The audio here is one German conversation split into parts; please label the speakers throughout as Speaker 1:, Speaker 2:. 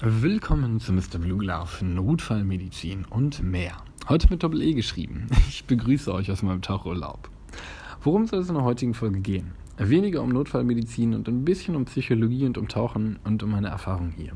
Speaker 1: Willkommen zu Mr. Blue Glove, Notfallmedizin und mehr. Heute mit Doppel-E geschrieben. Ich begrüße euch aus meinem Tauchurlaub. Worum soll es in der heutigen Folge gehen? Weniger um Notfallmedizin und ein bisschen um Psychologie und um Tauchen und um meine Erfahrung hier.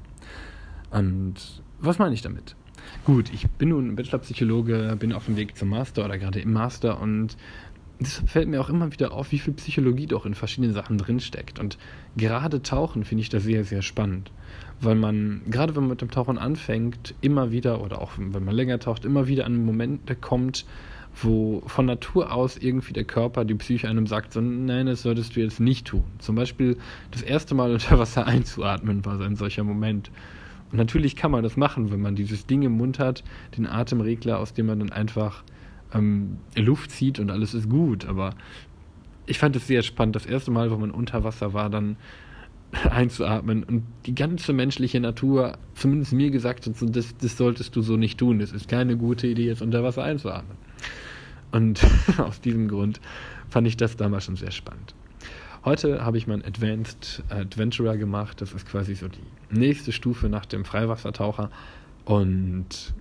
Speaker 1: Und was meine ich damit? Gut, ich bin nun Bachelor-Psychologe, bin auf dem Weg zum Master oder gerade im Master und deshalb fällt mir auch immer wieder auf, wie viel Psychologie doch in verschiedenen Sachen drinsteckt. Und gerade Tauchen finde ich da sehr, sehr spannend. Weil man, gerade wenn man mit dem Tauchen anfängt, immer wieder, oder auch wenn man länger taucht, immer wieder an Momente kommt, wo von Natur aus irgendwie der Körper, die Psyche einem sagt, so, nein, das solltest du jetzt nicht tun. Zum Beispiel das erste Mal unter Wasser einzuatmen war so ein solcher Moment. Und natürlich kann man das machen, wenn man dieses Ding im Mund hat, den Atemregler, aus dem man dann einfach Luft zieht und alles ist gut. Aber ich fand es sehr spannend, das erste Mal, wo man unter Wasser war, dann einzuatmen und die ganze menschliche Natur zumindest mir gesagt hat, das solltest du so nicht tun. Es ist keine gute Idee, jetzt unter Wasser einzuatmen. Und aus diesem Grund fand ich das damals schon sehr spannend. Heute habe ich meinen Advanced Adventurer gemacht. Das ist quasi so die nächste Stufe nach dem Freiwassertaucher. Und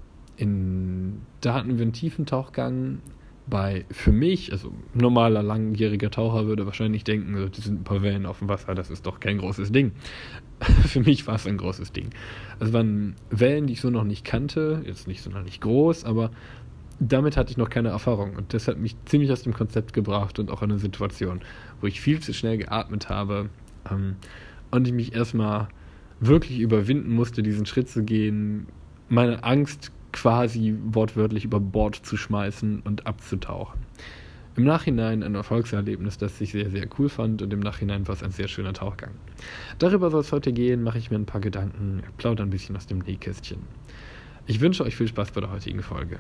Speaker 1: da hatten wir einen tiefen Tauchgang für mich, also normaler, langjähriger Taucher würde wahrscheinlich denken, das sind ein paar Wellen auf dem Wasser, das ist doch kein großes Ding. Für mich war es ein großes Ding. Es waren Wellen, die ich so noch nicht kannte, jetzt nicht sonderlich groß, aber damit hatte ich noch keine Erfahrung und das hat mich ziemlich aus dem Konzept gebracht und auch in eine Situation, wo ich viel zu schnell geatmet habe und ich mich erstmal wirklich überwinden musste, diesen Schritt zu gehen, meine Angst quasi wortwörtlich über Bord zu schmeißen und abzutauchen. Im Nachhinein ein Erfolgserlebnis, das ich sehr, sehr cool fand und im Nachhinein war es ein sehr schöner Tauchgang. Darüber soll es heute gehen, mache ich mir ein paar Gedanken, plaudere ein bisschen aus dem Nähkästchen. Ich wünsche euch viel Spaß bei der heutigen Folge.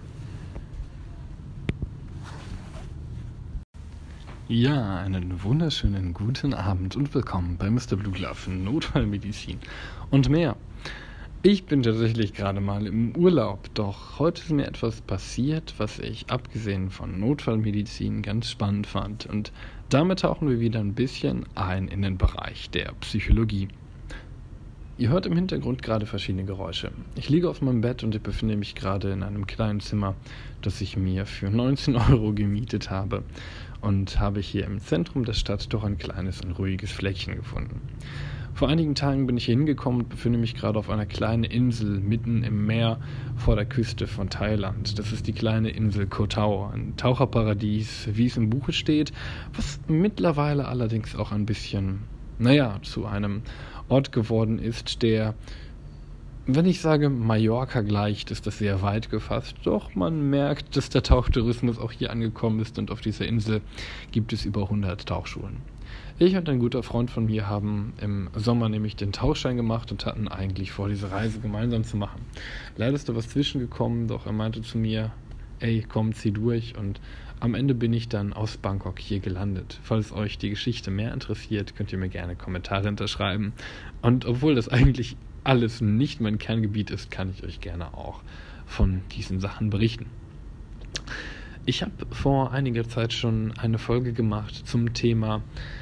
Speaker 1: Ja, einen wunderschönen guten Abend und willkommen bei Mr. Blue Glove, Notfallmedizin und mehr. Ich bin tatsächlich gerade mal im Urlaub, doch heute ist mir etwas passiert, was ich abgesehen von Notfallmedizin ganz spannend fand. Und damit tauchen wir wieder ein bisschen ein in den Bereich der Psychologie. Ihr hört im Hintergrund gerade verschiedene Geräusche. Ich liege auf meinem Bett und ich befinde mich gerade in einem kleinen Zimmer, das ich mir für 19 € gemietet habe. Und habe hier im Zentrum der Stadt doch ein kleines und ruhiges Fleckchen gefunden. Vor einigen Tagen bin ich hier hingekommen und befinde mich gerade auf einer kleinen Insel mitten im Meer vor der Küste von Thailand. Das ist die kleine Insel Koh Tao, ein Taucherparadies, wie es im Buche steht, was mittlerweile allerdings auch ein bisschen, zu einem Ort geworden ist, der, wenn ich sage Mallorca gleicht, ist das sehr weit gefasst, doch man merkt, dass der Tauchtourismus auch hier angekommen ist und auf dieser Insel gibt es über 100 Tauchschulen. Ich und ein guter Freund von mir haben im Sommer nämlich den Tauchschein gemacht und hatten eigentlich vor, diese Reise gemeinsam zu machen. Leider ist da was zwischengekommen, doch er meinte zu mir, ey, komm, zieh durch. Und am Ende bin ich dann aus Bangkok hier gelandet. Falls euch die Geschichte mehr interessiert, könnt ihr mir gerne Kommentare hinterschreiben. Und obwohl das eigentlich alles nicht mein Kerngebiet ist, kann ich euch gerne auch von diesen Sachen berichten. Ich habe vor einiger Zeit schon eine Folge gemacht zum Thema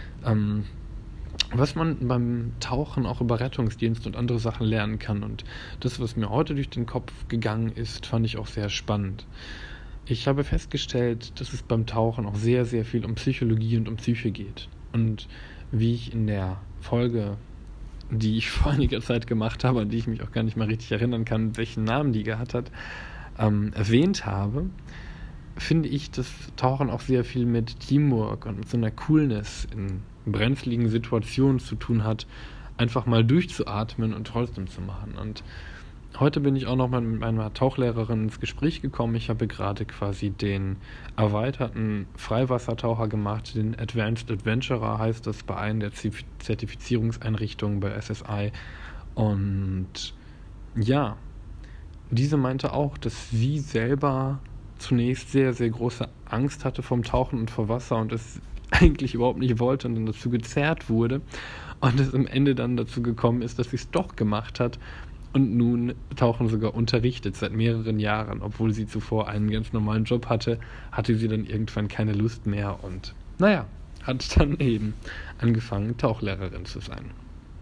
Speaker 1: was man beim Tauchen auch über Rettungsdienst und andere Sachen lernen kann. Und das, was mir heute durch den Kopf gegangen ist, fand ich auch sehr spannend. Ich habe festgestellt, dass es beim Tauchen auch sehr, sehr viel um Psychologie und um Psyche geht. Und wie ich in der Folge, die ich vor einiger Zeit gemacht habe, an die ich mich auch gar nicht mal richtig erinnern kann, welchen Namen die gehabt hat, erwähnt habe, finde ich, dass Tauchen auch sehr viel mit Teamwork und mit so einer Coolness in brenzligen Situationen zu tun hat, einfach mal durchzuatmen und trotzdem zu machen. Und heute bin ich auch noch mal mit meiner Tauchlehrerin ins Gespräch gekommen. Ich habe gerade quasi den erweiterten Freiwassertaucher gemacht, den Advanced Adventurer heißt das bei einer der Zertifizierungseinrichtungen bei SSI. Und ja, diese meinte auch, dass sie selber zunächst sehr, sehr große Angst hatte vom Tauchen und vor Wasser und es eigentlich überhaupt nicht wollte und dann dazu gezerrt wurde und es am Ende dann dazu gekommen ist, dass sie es doch gemacht hat und nun Tauchen sogar unterrichtet seit mehreren Jahren, obwohl sie zuvor einen ganz normalen Job hatte sie dann irgendwann keine Lust mehr und hat dann eben angefangen, Tauchlehrerin zu sein.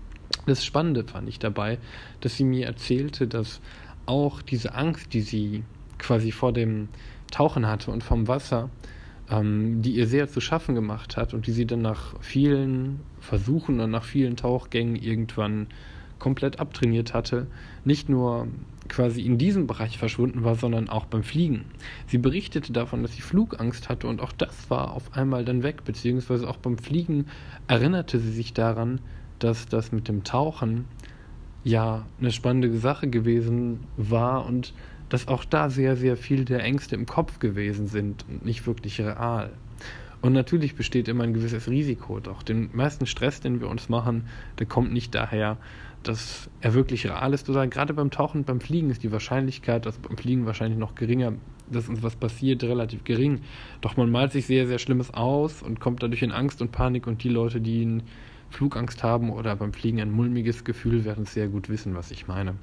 Speaker 1: Das Spannende fand ich dabei, dass sie mir erzählte, dass auch diese Angst, die sie quasi vor dem Tauchen hatte und vom Wasser, die ihr sehr zu schaffen gemacht hat und die sie dann nach vielen Versuchen und nach vielen Tauchgängen irgendwann komplett abtrainiert hatte, nicht nur quasi in diesem Bereich verschwunden war, sondern auch beim Fliegen. Sie berichtete davon, dass sie Flugangst hatte und auch das war auf einmal dann weg, beziehungsweise auch beim Fliegen erinnerte sie sich daran, dass das mit dem Tauchen ja eine spannende Sache gewesen war und dass auch da sehr, sehr viel der Ängste im Kopf gewesen sind und nicht wirklich real. Und natürlich besteht immer ein gewisses Risiko, doch den meisten Stress, den wir uns machen, der kommt nicht daher, dass er wirklich real ist, oder gerade beim Tauchen und beim Fliegen ist die Wahrscheinlichkeit, also beim Fliegen wahrscheinlich noch geringer, dass uns was passiert, relativ gering. Doch man malt sich sehr, sehr Schlimmes aus und kommt dadurch in Angst und Panik und die Leute, die Flugangst haben oder beim Fliegen ein mulmiges Gefühl, werden sehr gut wissen, was ich meine.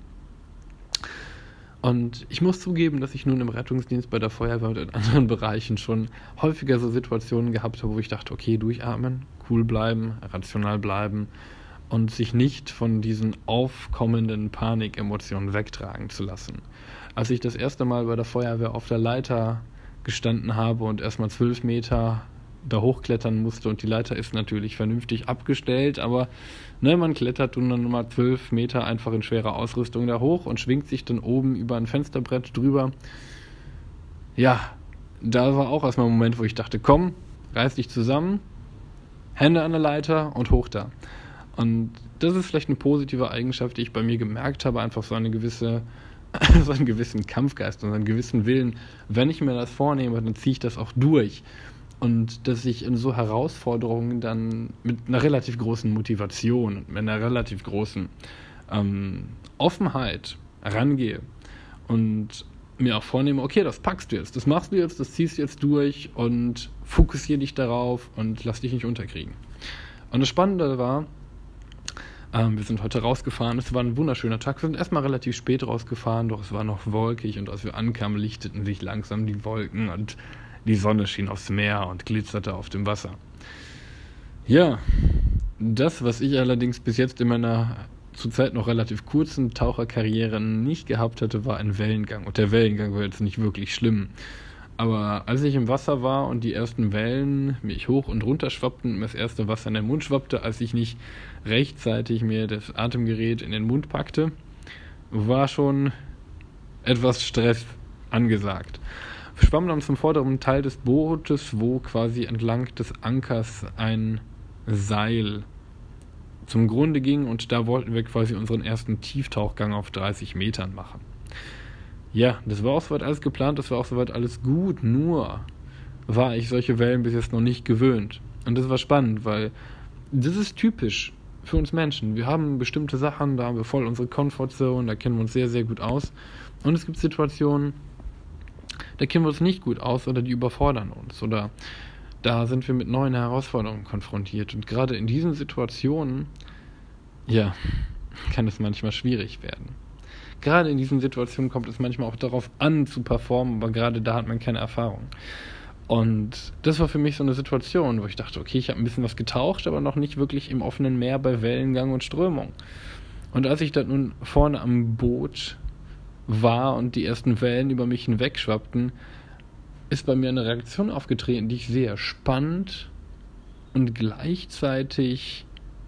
Speaker 1: Und ich muss zugeben, dass ich nun im Rettungsdienst, bei der Feuerwehr und in anderen Bereichen schon häufiger so Situationen gehabt habe, wo ich dachte, okay, durchatmen, cool bleiben, rational bleiben und sich nicht von diesen aufkommenden Panikemotionen wegtragen zu lassen. Als ich das erste Mal bei der Feuerwehr auf der Leiter gestanden habe und erstmal 12 Meter da hochklettern musste und die Leiter ist natürlich vernünftig abgestellt, aber man klettert dann mal 12 Meter einfach in schwerer Ausrüstung da hoch und schwingt sich dann oben über ein Fensterbrett drüber. Ja, da war auch erstmal ein Moment, wo ich dachte, komm, reiß dich zusammen, Hände an der Leiter und hoch da. Und das ist vielleicht eine positive Eigenschaft, die ich bei mir gemerkt habe, einfach so einen gewissen Kampfgeist und so einen gewissen Willen. Wenn ich mir das vornehme, dann ziehe ich das auch durch. Und dass ich in so Herausforderungen dann mit einer relativ großen Motivation und mit einer relativ großen Offenheit rangehe und mir auch vornehme, okay, das packst du jetzt, das machst du jetzt, das ziehst du jetzt durch und fokussiere dich darauf und lass dich nicht unterkriegen. Und das Spannende war, wir sind heute rausgefahren, es war ein wunderschöner Tag, wir sind erstmal relativ spät rausgefahren, doch es war noch wolkig und als wir ankamen, lichteten sich langsam die Wolken und die Sonne schien aufs Meer und glitzerte auf dem Wasser. Ja, das, was ich allerdings bis jetzt in meiner zurzeit noch relativ kurzen Taucherkarriere nicht gehabt hatte, war ein Wellengang. Und der Wellengang war jetzt nicht wirklich schlimm. Aber als ich im Wasser war und die ersten Wellen mich hoch und runter schwappten und mir das erste Wasser in den Mund schwappte, als ich nicht rechtzeitig mir das Atemgerät in den Mund packte, war schon etwas Stress angesagt. Wir schwammen dann zum vorderen Teil des Bootes, wo quasi entlang des Ankers ein Seil zum Grunde ging und da wollten wir quasi unseren ersten Tieftauchgang auf 30 Metern machen. Ja, das war auch soweit alles geplant, das war auch soweit alles gut, nur war ich solche Wellen bis jetzt noch nicht gewöhnt. Und das war spannend, weil das ist typisch für uns Menschen. Wir haben bestimmte Sachen, da haben wir voll unsere Comfortzone, da kennen wir uns sehr, sehr gut aus. Und es gibt Situationen, da kennen wir uns nicht gut aus oder die überfordern uns oder da sind wir mit neuen Herausforderungen konfrontiert. Und gerade in diesen Situationen, ja, kann es manchmal schwierig werden. Gerade in diesen Situationen kommt es manchmal auch darauf an, zu performen, aber gerade da hat man keine Erfahrung. Und das war für mich so eine Situation, wo ich dachte, okay, ich habe ein bisschen was getaucht, aber noch nicht wirklich im offenen Meer bei Wellengang und Strömung. Und als ich dann nun vorne am Boot war und die ersten Wellen über mich hinwegschwappten, ist bei mir eine Reaktion aufgetreten, die ich sehr spannend und gleichzeitig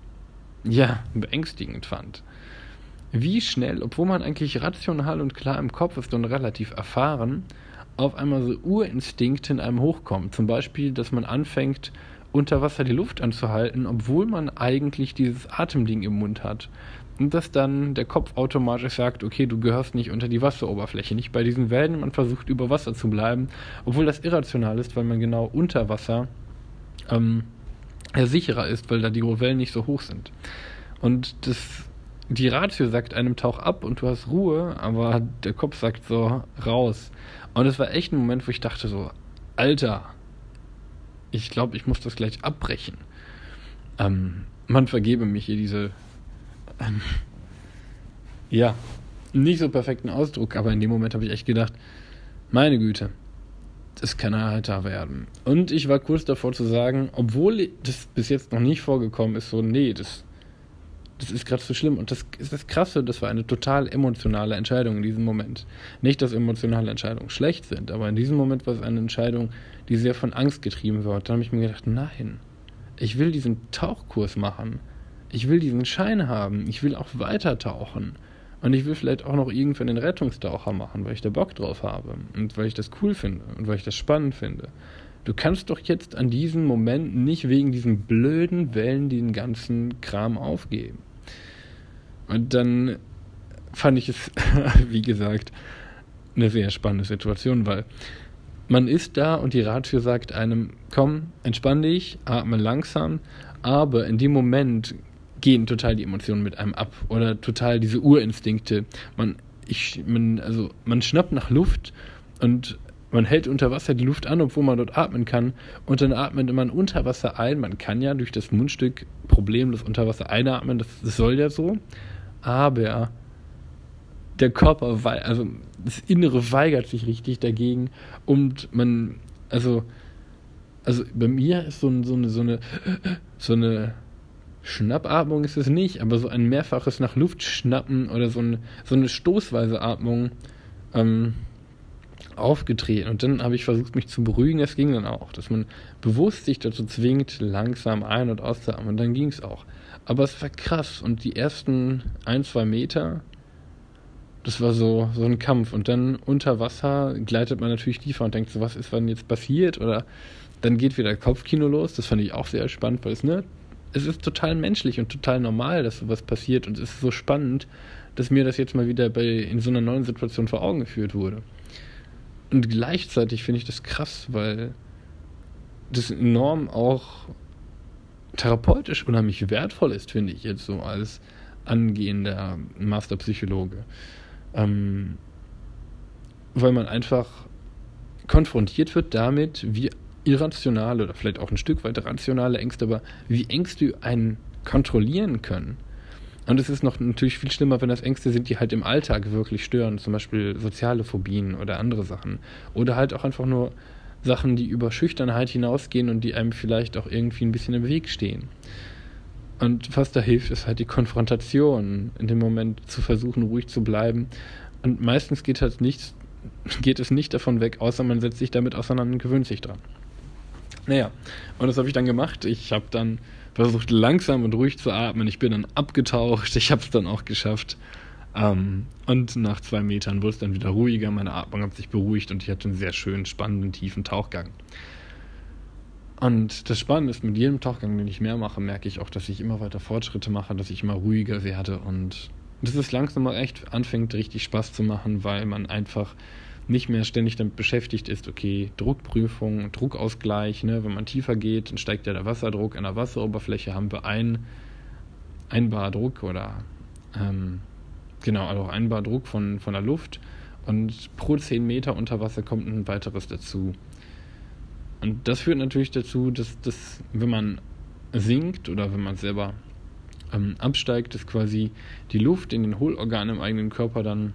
Speaker 1: beängstigend fand. Wie schnell, obwohl man eigentlich rational und klar im Kopf ist und relativ erfahren, auf einmal so Urinstinkte in einem hochkommen. Zum Beispiel, dass man anfängt, unter Wasser die Luft anzuhalten, obwohl man eigentlich dieses Atemding im Mund hat. Und dass dann der Kopf automatisch sagt, okay, du gehörst nicht unter die Wasseroberfläche, nicht bei diesen Wellen, man versucht über Wasser zu bleiben, obwohl das irrational ist, weil man genau unter Wasser sicherer ist, weil da die Wellen nicht so hoch sind. Und die Ratio sagt einem Tauch ab und du hast Ruhe, aber der Kopf sagt so, raus. Und es war echt ein Moment, wo ich dachte so, Alter, ich glaube, ich muss das gleich abbrechen. Man vergebe mich hier diese nicht so perfekten Ausdruck, aber in dem Moment habe ich echt gedacht, meine Güte, das kann heiter werden. Und ich war kurz davor zu sagen, obwohl das bis jetzt noch nicht vorgekommen ist, so, nee, das das ist gerade so schlimm. Und das ist das Krasse, das war eine total emotionale Entscheidung in diesem Moment. Nicht, dass emotionale Entscheidungen schlecht sind, aber in diesem Moment war es eine Entscheidung, die sehr von Angst getrieben wird. Da habe ich mir gedacht, nein, ich will diesen Tauchkurs machen. Ich will diesen Schein haben. Ich will auch weiter tauchen. Und ich will vielleicht auch noch irgendwann den Rettungstaucher machen, weil ich da Bock drauf habe und weil ich das cool finde und weil ich das spannend finde. Du kannst doch jetzt an diesem Moment nicht wegen diesen blöden Wellen den ganzen Kram aufgeben. Und dann fand ich es, wie gesagt, eine sehr spannende Situation, weil man ist da und die Ratio sagt einem, komm, entspann dich, atme langsam, aber in dem Moment gehen total die Emotionen mit einem ab oder total diese Urinstinkte. Man schnappt nach Luft und man hält unter Wasser die Luft an, obwohl man dort atmen kann, und dann atmet man unter Wasser ein. Man kann ja durch das Mundstück problemlos unter Wasser einatmen, das soll ja so, aber der Körper, also das Innere weigert sich richtig dagegen und man, also bei mir ist so eine Schnappatmung ist es nicht, aber so ein mehrfaches nach Luft schnappen oder so eine stoßweise Atmung aufgetreten. Und dann habe ich versucht, mich zu beruhigen. Das ging dann auch, dass man bewusst sich dazu zwingt, langsam ein- und auszuatmen. Und dann ging es auch. Aber es war krass. Und die ersten 1-2 Meter, das war so ein Kampf. Und dann unter Wasser gleitet man natürlich tiefer und denkt so, was ist denn jetzt passiert? Oder dann geht wieder Kopfkino los. Das fand ich auch sehr spannend, weil es ist total menschlich und total normal, dass sowas passiert. Und es ist so spannend, dass mir das jetzt mal wieder in so einer neuen Situation vor Augen geführt wurde. Und gleichzeitig finde ich das krass, weil das enorm auch therapeutisch unheimlich wertvoll ist, finde ich jetzt so als angehender Masterpsychologe. Weil man einfach konfrontiert wird damit, wie irrationale oder vielleicht auch ein Stück weit rationale Ängste, aber wie Ängste einen kontrollieren können. Und es ist noch natürlich viel schlimmer, wenn das Ängste sind, die halt im Alltag wirklich stören, zum Beispiel soziale Phobien oder andere Sachen. Oder halt auch einfach nur Sachen, die über Schüchternheit hinausgehen und die einem vielleicht auch irgendwie ein bisschen im Weg stehen. Und was da hilft, ist halt die Konfrontation, in dem Moment zu versuchen, ruhig zu bleiben. Und meistens geht es nicht davon weg, außer man setzt sich damit auseinander und gewöhnt sich dran. Naja, und das habe ich dann gemacht. Ich habe dann versucht, langsam und ruhig zu atmen. Ich bin dann abgetaucht. Ich habe es dann auch geschafft. Und nach 2 Metern wurde es dann wieder ruhiger. Meine Atmung hat sich beruhigt und ich hatte einen sehr schönen, spannenden, tiefen Tauchgang. Und das Spannende ist, mit jedem Tauchgang, den ich mehr mache, merke ich auch, dass ich immer weiter Fortschritte mache, dass ich immer ruhiger werde und dass es langsam mal echt anfängt, richtig Spaß zu machen, weil man einfach nicht mehr ständig damit beschäftigt ist, okay, Druckprüfung, Druckausgleich, ne? Wenn man tiefer geht, dann steigt ja der Wasserdruck. An der Wasseroberfläche haben wir ein Bar Druck oder also ein Bar Druck von der Luft und pro 10 Meter unter Wasser kommt ein weiteres dazu. Und das führt natürlich dazu, dass wenn man sinkt oder wenn man selber absteigt, dass quasi die Luft in den Hohlorganen im eigenen Körper dann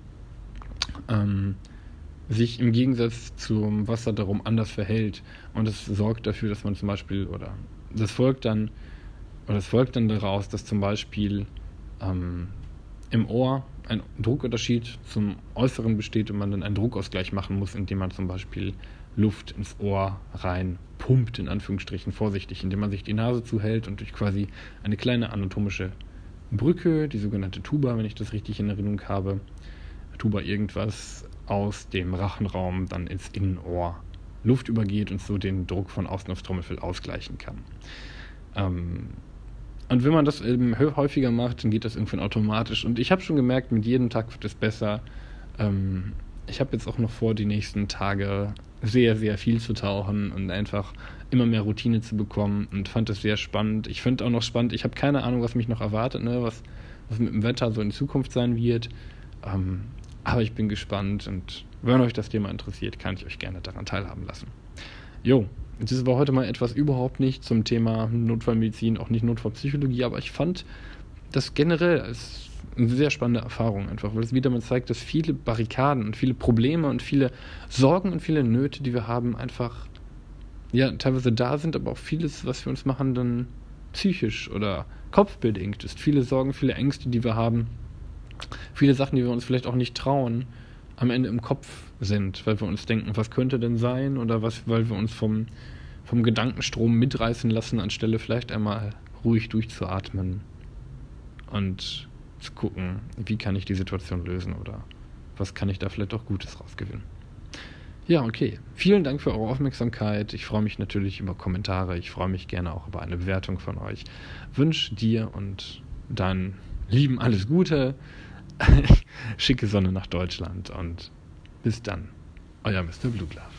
Speaker 1: sich im Gegensatz zum Wasser darum anders verhält. Und das sorgt dafür, dass man zum Beispiel, das folgt dann daraus, dass zum Beispiel im Ohr ein Druckunterschied zum Äußeren besteht und man dann einen Druckausgleich machen muss, indem man zum Beispiel Luft ins Ohr rein pumpt, in Anführungsstrichen vorsichtig, indem man sich die Nase zuhält und durch quasi eine kleine anatomische Brücke, die sogenannte Tuba, wenn ich das richtig in Erinnerung habe, Tuba irgendwas, aus dem Rachenraum dann ins Innenohr Luft übergeht und so den Druck von außen aufs Trommelfell ausgleichen kann. Und wenn man das eben häufiger macht, dann geht das irgendwann automatisch. Und ich habe schon gemerkt, mit jedem Tag wird es besser. Ich habe jetzt auch noch vor, die nächsten Tage sehr, sehr viel zu tauchen und einfach immer mehr Routine zu bekommen und fand das sehr spannend. Ich finde auch noch spannend, ich habe keine Ahnung, was mich noch erwartet, ne? Was mit dem Wetter so in Zukunft sein wird. Aber ich bin gespannt und wenn euch das Thema interessiert, kann ich euch gerne daran teilhaben lassen. Das war heute mal etwas überhaupt nicht zum Thema Notfallmedizin, auch nicht Notfallpsychologie, aber ich fand das generell als eine sehr spannende Erfahrung einfach, weil es wieder mal zeigt, dass viele Barrikaden und viele Probleme und viele Sorgen und viele Nöte, die wir haben, einfach teilweise da sind, aber auch vieles, was wir uns machen, dann psychisch oder kopfbedingt ist. Viele Sorgen, viele Ängste, die wir haben, viele Sachen, die wir uns vielleicht auch nicht trauen, am Ende im Kopf sind, weil wir uns denken, was könnte denn sein, oder weil wir uns vom Gedankenstrom mitreißen lassen, anstelle vielleicht einmal ruhig durchzuatmen und zu gucken, wie kann ich die Situation lösen oder was kann ich da vielleicht auch Gutes rausgewinnen. Ja, okay. Vielen Dank für eure Aufmerksamkeit. Ich freue mich natürlich über Kommentare. Ich freue mich gerne auch über eine Bewertung von euch. Wünsche dir und deinen Lieben alles Gute. Schicke Sonne nach Deutschland und bis dann. Euer Mr. Blue Glove.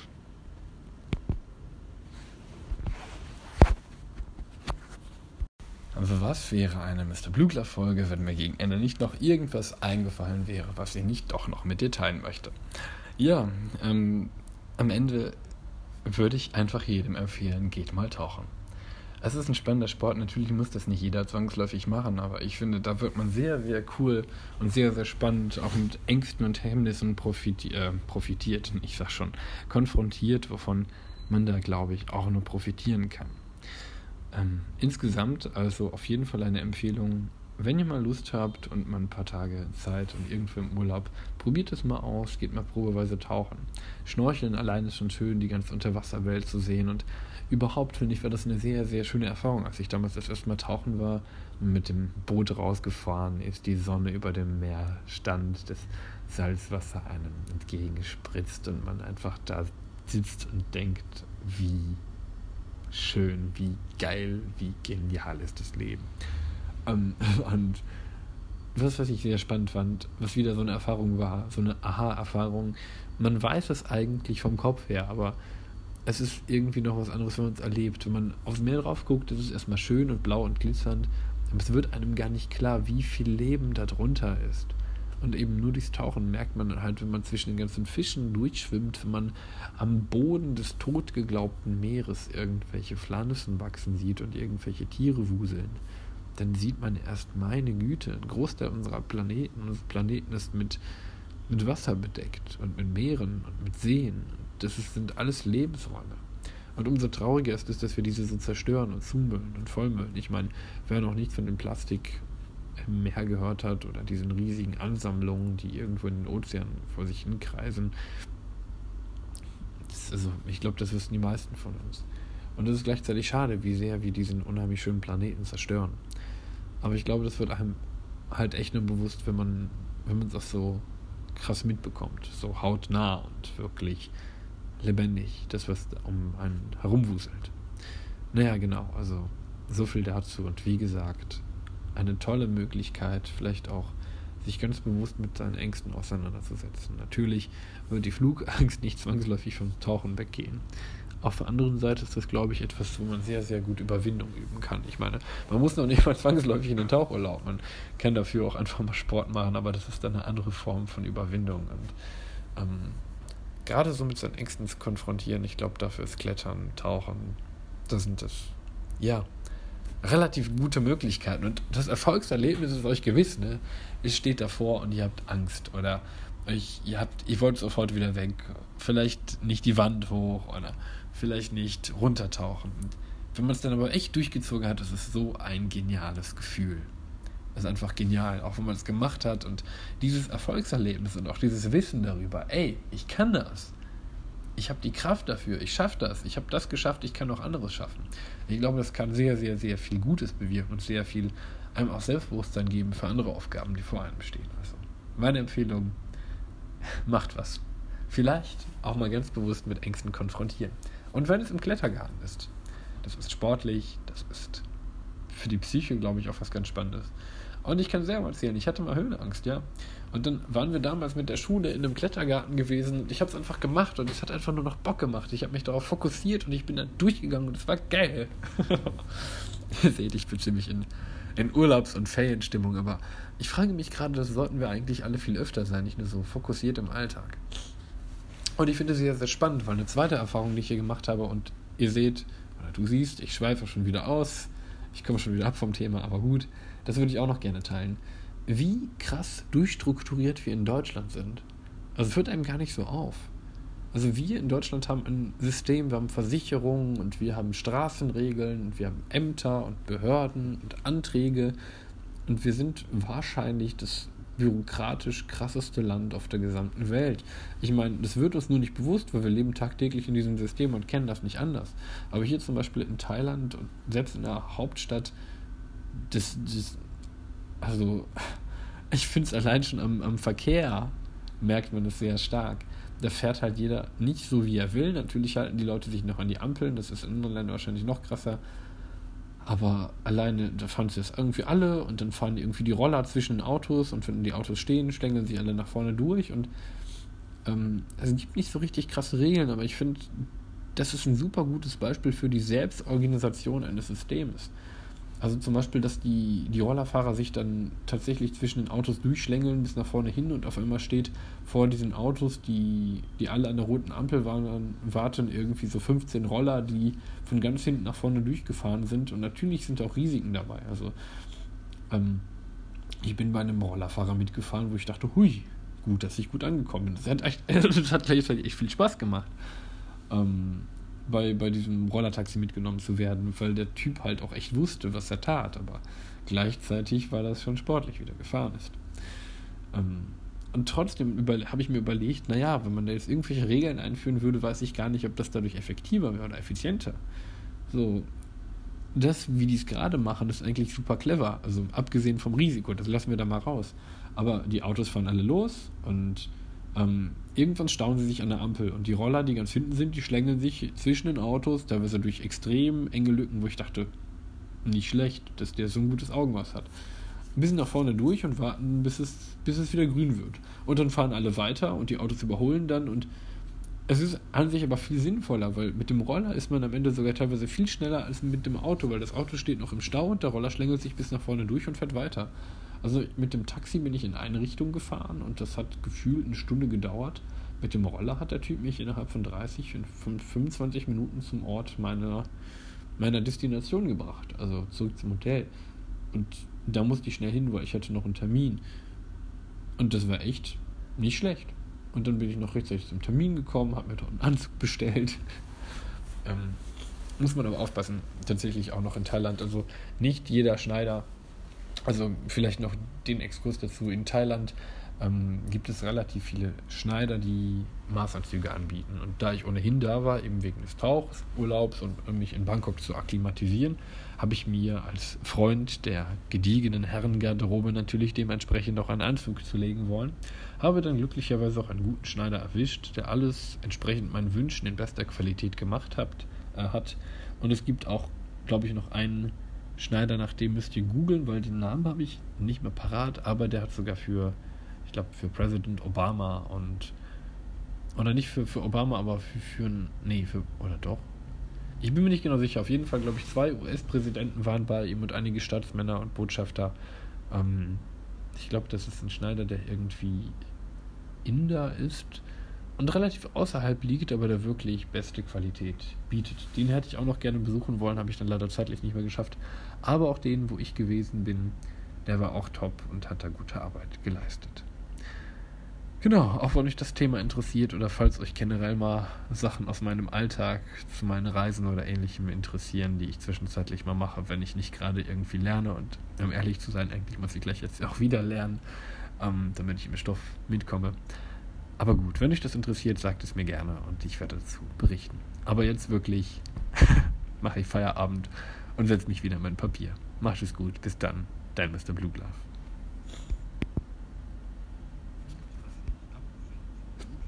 Speaker 1: Also was wäre eine Mr. Blue Glove Folge, wenn mir gegen Ende nicht noch irgendwas eingefallen wäre, was ich nicht doch noch mit dir teilen möchte? Ja, am Ende würde ich einfach jedem empfehlen, geht mal tauchen. Es ist ein spannender Sport, natürlich muss das nicht jeder zwangsläufig machen, aber ich finde, da wird man sehr, sehr cool und sehr, sehr spannend, auch mit Ängsten und Hemmnissen profitiert, ich sag schon, konfrontiert, wovon man da, glaube ich, auch nur profitieren kann. Insgesamt also auf jeden Fall eine Empfehlung, wenn ihr mal Lust habt und mal ein paar Tage Zeit und irgendwo im Urlaub, probiert es mal aus, geht mal probeweise tauchen. Schnorcheln allein ist schon schön, die ganze Unterwasserwelt zu sehen, und überhaupt finde ich, war das eine sehr, sehr schöne Erfahrung, als ich damals das erste Mal tauchen war, mit dem Boot rausgefahren ist, die Sonne über dem Meer stand, das Salzwasser einem entgegenspritzt und man einfach da sitzt und denkt, wie schön, wie geil, wie genial ist das Leben. Und was ich sehr spannend fand, was wieder so eine Erfahrung war, so eine Aha-Erfahrung, man weiß es eigentlich vom Kopf her, aber es ist irgendwie noch was anderes, wenn man es erlebt. Wenn man aufs Meer drauf guckt, ist es erstmal schön und blau und glitzernd, aber es wird einem gar nicht klar, wie viel Leben da drunter ist. Und eben nur durchs Tauchen merkt man halt, wenn man zwischen den ganzen Fischen durchschwimmt, wenn man am Boden des totgeglaubten Meeres irgendwelche Pflanzen wachsen sieht und irgendwelche Tiere wuseln, dann sieht man erst, meine Güte, ein Großteil unseres Planeten ist mit Wasser bedeckt und mit Meeren und mit Seen. Sind alles Lebensräume. Und umso trauriger ist es, dass wir diese so zerstören und zumüllen und vollmüllen. Ich meine, wer noch nichts von dem Plastik im Meer gehört hat oder diesen riesigen Ansammlungen, die irgendwo in den Ozeanen vor sich hinkreisen, ich glaube, das wissen die meisten von uns. Und es ist gleichzeitig schade, wie sehr wir diesen unheimlich schönen Planeten zerstören. Aber ich glaube, das wird einem halt echt nur bewusst, wenn man es auch so krass mitbekommt, so hautnah und wirklich lebendig, das, was um einen herumwuselt. Naja, genau, also so viel dazu. Und wie gesagt, eine tolle Möglichkeit, vielleicht auch sich ganz bewusst mit seinen Ängsten auseinanderzusetzen. Natürlich wird die Flugangst nicht zwangsläufig vom Tauchen weggehen. Auf der anderen Seite ist das, glaube ich, etwas, wo man sehr, sehr gut Überwindung üben kann. Ich meine, man muss noch nicht mal zwangsläufig in den Tauchurlaub. Man kann dafür auch einfach mal Sport machen, aber das ist dann eine andere Form von Überwindung. Und gerade so mit seinen Ängsten zu konfrontieren, ich glaube, dafür ist Klettern, Tauchen, das sind relativ gute Möglichkeiten. Und das Erfolgserlebnis ist euch gewiss, ne? Ihr steht davor und ihr habt Angst oder ihr wollt sofort wieder weg. Vielleicht nicht die Wand hoch oder vielleicht nicht runtertauchen. Wenn man es dann aber echt durchgezogen hat, ist es so ein geniales Gefühl. Das ist einfach genial, auch wenn man es gemacht hat, und dieses Erfolgserlebnis und auch dieses Wissen darüber, ey, ich kann das. Ich habe die Kraft dafür, ich schaffe das, ich habe das geschafft, ich kann auch anderes schaffen. Ich glaube, das kann sehr, sehr, sehr viel Gutes bewirken und sehr viel einem auch Selbstbewusstsein geben für andere Aufgaben, die vor einem stehen. Also meine Empfehlung, macht was. Vielleicht auch mal ganz bewusst mit Ängsten konfrontieren. Und wenn es im Klettergarten ist, das ist sportlich, das ist für die Psyche, glaube ich, auch was ganz Spannendes. Und ich kann selber erzählen, ich hatte mal Höhenangst, ja. Und dann waren wir damals mit der Schule in einem Klettergarten gewesen. Ich habe es einfach gemacht und es hat einfach nur noch Bock gemacht. Ich habe mich darauf fokussiert und ich bin dann durchgegangen und es war geil. Ihr seht, ich bin ziemlich in Urlaubs- und Ferienstimmung, aber ich frage mich gerade, das sollten wir eigentlich alle viel öfter sein, nicht nur so fokussiert im Alltag. Und ich finde es sehr, sehr spannend, weil eine zweite Erfahrung, die ich hier gemacht habe, und ihr seht, oder du siehst, ich schweife schon wieder aus, ich komme schon wieder ab vom Thema, aber gut, das würde ich auch noch gerne teilen. Wie krass durchstrukturiert wir in Deutschland sind. Also es hört einem gar nicht so auf. Also wir in Deutschland haben ein System, wir haben Versicherungen und wir haben Straßenregeln und wir haben Ämter und Behörden und Anträge und wir sind wahrscheinlich das bürokratisch krasseste Land auf der gesamten Welt. Ich meine, das wird uns nur nicht bewusst, weil wir leben tagtäglich in diesem System und kennen das nicht anders. Aber hier zum Beispiel in Thailand und selbst in der Hauptstadt, also ich finde es allein schon am Verkehr merkt man es sehr stark. Da fährt halt jeder nicht so, wie er will. Natürlich halten die Leute sich noch an die Ampeln, das ist in anderen Ländern wahrscheinlich noch krasser. Aber alleine, da fahren sie das irgendwie alle und dann fahren die irgendwie die Roller zwischen den Autos und wenn die Autos stehen, schlängeln sie alle nach vorne durch und es gibt nicht so richtig krasse Regeln, aber ich finde, das ist ein super gutes Beispiel für die Selbstorganisation eines Systems. Also zum Beispiel, dass die Rollerfahrer sich dann tatsächlich zwischen den Autos durchschlängeln bis nach vorne hin und auf einmal steht vor diesen Autos, die alle an der roten Ampel warten irgendwie so 15 Roller, die von ganz hinten nach vorne durchgefahren sind und natürlich sind auch Risiken dabei. Also ich bin bei einem Rollerfahrer mitgefahren, wo ich dachte, hui, gut, dass ich gut angekommen bin. Das hat gleichzeitig echt viel Spaß gemacht. Bei diesem Rollertaxi mitgenommen zu werden, weil der Typ halt auch echt wusste, was er tat, aber gleichzeitig war das schon sportlich, wie der gefahren ist. Und trotzdem habe ich mir überlegt, naja, wenn man da jetzt irgendwelche Regeln einführen würde, weiß ich gar nicht, ob das dadurch effektiver wäre oder effizienter. So, wie die es gerade machen, ist eigentlich super clever, also abgesehen vom Risiko, das lassen wir da mal raus. Aber die Autos fahren alle los und irgendwann stauen sie sich an der Ampel und die Roller, die ganz hinten sind, die schlängeln sich zwischen den Autos, teilweise durch extrem enge Lücken, wo ich dachte, nicht schlecht, dass der so ein gutes Augenmaß hat. Ein bisschen nach vorne durch und warten, bis es wieder grün wird. Und dann fahren alle weiter und die Autos überholen dann und es ist an sich aber viel sinnvoller, weil mit dem Roller ist man am Ende sogar teilweise viel schneller als mit dem Auto, weil das Auto steht noch im Stau und der Roller schlängelt sich bis nach vorne durch und fährt weiter. Also mit dem Taxi bin ich in eine Richtung gefahren und das hat gefühlt eine Stunde gedauert. Mit dem Roller hat der Typ mich innerhalb von 25 Minuten zum Ort meiner Destination gebracht, also zurück zum Hotel. Und da musste ich schnell hin, weil ich hatte noch einen Termin. Und das war echt nicht schlecht. Und dann bin ich noch rechtzeitig zum Termin gekommen, habe mir dort einen Anzug bestellt. Muss man aber aufpassen, tatsächlich auch noch in Thailand. Also nicht jeder Schneider, also vielleicht noch den Exkurs dazu, in Thailand gibt es relativ viele Schneider, die Maßanzüge anbieten. Und da ich ohnehin da war, eben wegen des Tauchurlaubs und mich in Bangkok zu akklimatisieren, habe ich mir als Freund der gediegenen Herrengarderobe natürlich dementsprechend auch einen Anzug zulegen wollen. Habe dann glücklicherweise auch einen guten Schneider erwischt, der alles entsprechend meinen Wünschen in bester Qualität gemacht hat. Und es gibt auch, glaube ich, noch einen Schneider, nach dem müsst ihr googeln, weil den Namen habe ich nicht mehr parat, aber der hat sogar für Präsident Obama oder nicht für Obama, aber oder doch? Ich bin mir nicht genau sicher. Auf jeden Fall, glaube ich, 2 US-Präsidenten waren bei ihm und einige Staatsmänner und Botschafter. Ich glaube, das ist ein Schneider, der irgendwie Inder ist und relativ außerhalb liegt, aber der wirklich beste Qualität bietet. Den hätte ich auch noch gerne besuchen wollen, habe ich dann leider zeitlich nicht mehr geschafft. Aber auch den, wo ich gewesen bin, der war auch top und hat da gute Arbeit geleistet. Genau, auch wenn euch das Thema interessiert oder falls euch generell mal Sachen aus meinem Alltag zu meinen Reisen oder Ähnlichem interessieren, die ich zwischenzeitlich mal mache, wenn ich nicht gerade irgendwie lerne und um ehrlich zu sein, eigentlich muss ich gleich jetzt auch wieder lernen, damit ich im Stoff mitkomme. Aber gut, wenn euch das interessiert, sagt es mir gerne und ich werde dazu berichten. Aber jetzt wirklich mache ich Feierabend und setze mich wieder in mein Papier. Macht es gut, bis dann, dein Mr. Blue Glove.